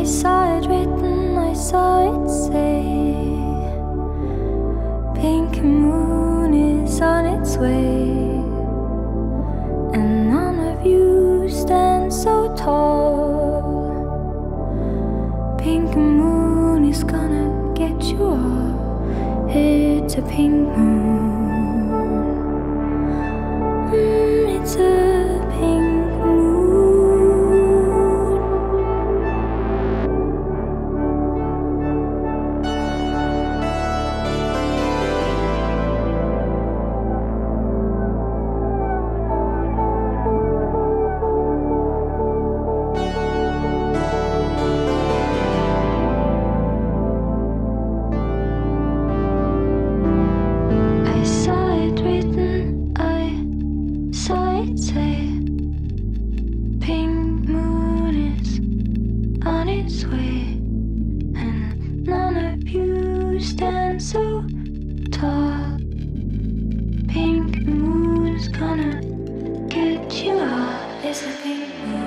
saw it written, I saw it say, pink moon is on its way, and none of you stand so tall. Pink moon is gonna get you all. It's a pink moon. It's a pink moon. I saw it written, I saw it say, pink moon is on its way, and none of you stand so tall. Pink moon's gonna get you all. It's a pink moon.